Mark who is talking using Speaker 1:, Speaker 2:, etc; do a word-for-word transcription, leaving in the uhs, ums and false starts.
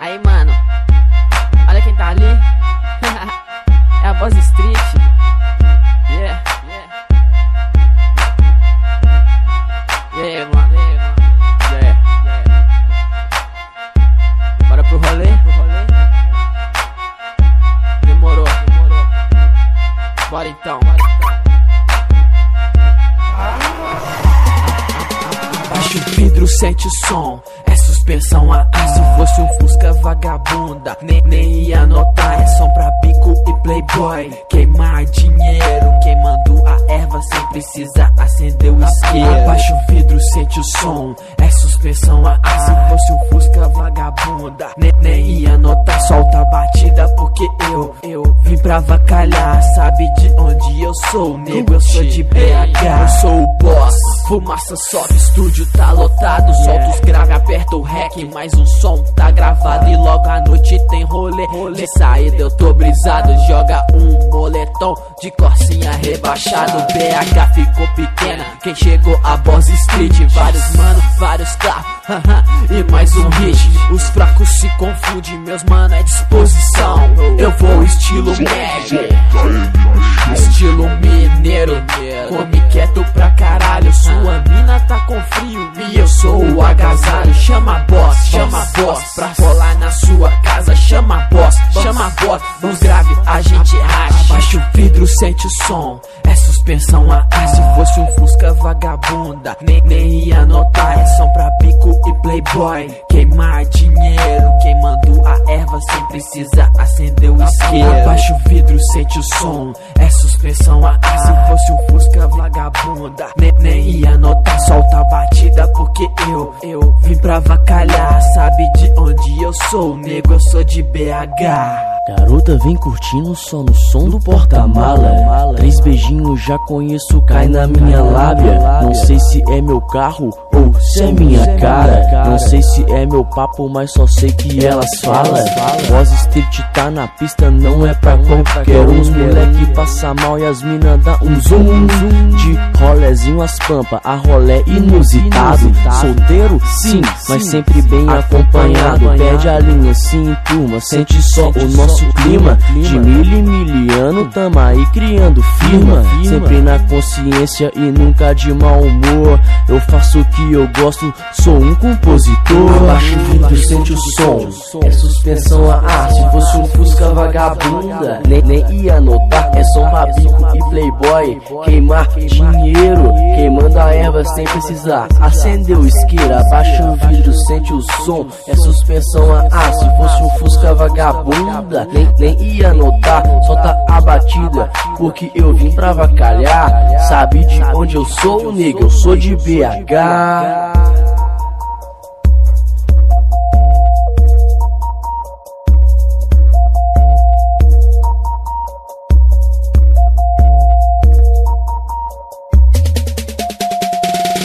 Speaker 1: Aí, mano, olha quem tá ali. É a Boss Street. Yeah, yeah. Yeah, mano. Yeah, yeah. Bora pro rolê? Demorou. Bora então.
Speaker 2: Baixa o vidro, sente o som. É suspensão a ar. Se fosse um Fusca vagabunda, nem, nem ia notar. É som pra bico e playboy. Queimar dinheiro, queimando a erva sem precisar acender o isqueiro. Baixa o vidro, sente o som. É suspensão a ar. Se fosse um Fusca vagabunda, nem, nem ia notar. Solta a batida porque eu, eu vim pra avacalhar. Sabe de onde eu sou, nego? Eu sou de B H. Eu sou o boss. Fumaça sobe, estúdio tá lotado. Solta os grave, aperta o rec, mais um som tá gravado. E logo à noite tem rolê, de saída eu tô brisado. Joga um moletom de corsinha rebaixado. B H ficou pequena, quem chegou a Boss Street. Vários mano, vários carros, e mais um hit. Os fracos se confundem, meus mano é disposição. Eu vou estilo médio, estilo mineiro. Come quieto pra caralho, sua mina tá com frio e eu sou o agasalho. Chama a boss, chama a boss pra rolar na sua casa. Chama a boss, chama a boss, nos grave a gente racha. Baixa o vidro, sente o som, é suspensão a ar. Se fosse um Fusca vagabunda, nem, nem ia notar. É som pra bico e playboy. Queimar dinheiro, queimando a erva sem precisar acender o isqueiro. Baixa o vidro, sente o som, é suspensão a ar. Se fosse um Fusca vagabunda, nem, nem ia notar. Solta a batida porque eu, eu vim pra avacalhar. Sabe de onde eu sou, nego? Eu sou de B H.
Speaker 3: Garota vem curtindo só no som do porta-mala. Três beijinhos já conheço, cai na minha lábia. Não sei se é meu carro ou se é minha cara. Não sei se é meu papo, mas só sei que elas falam. Boss Street tá na pista, não é pra qualquer um. Os moleque passa mal e as mina dá um zoom. De rolezinho as pampa, a rolé inusitado. Solteiro? Sim, mas sempre bem acompanhado. Pede a linha, sim, turma, sente só o nosso clima. De milho em miliano, tamo aí criando firma. Sempre na consciência e nunca de mau humor. Eu faço o que eu gosto, sou um compositor.
Speaker 4: Abaixa o vidro, sente o som, é suspensão a ar. Se fosse um Fusca vagabunda, nem, nem ia notar. É som pra bico e playboy. Queimar dinheiro, queimando a erva sem precisar acender o isqueiro. Abaixa o vidro, sente o som, é suspensão a ar. Se fosse um Fusca vagabunda, nem, nem ia notar. Solta a batida porque eu vim pra avacalhar. Sabe de onde eu sou, nego? Eu sou de B H.